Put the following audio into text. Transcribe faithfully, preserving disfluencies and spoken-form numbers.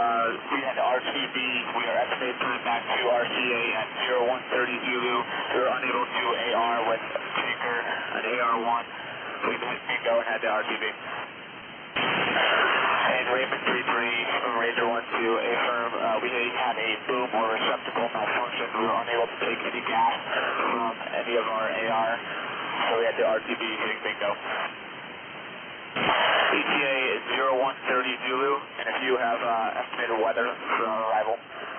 uh, we had R T B. We are estimated time back to R C A at zero one thirty Zulu. We were unable to A R with Tinker at A R one. We hit bingo and had the R T B. And Raymond three three, Ranger one two, affirm, uh, we had a boom or receptacle malfunction. We were unable to take any gas from any of our A R, so we had the R T B hitting bingo. E T A is zero one thirty Zulu, and if you have uh, estimated weather for our arrival.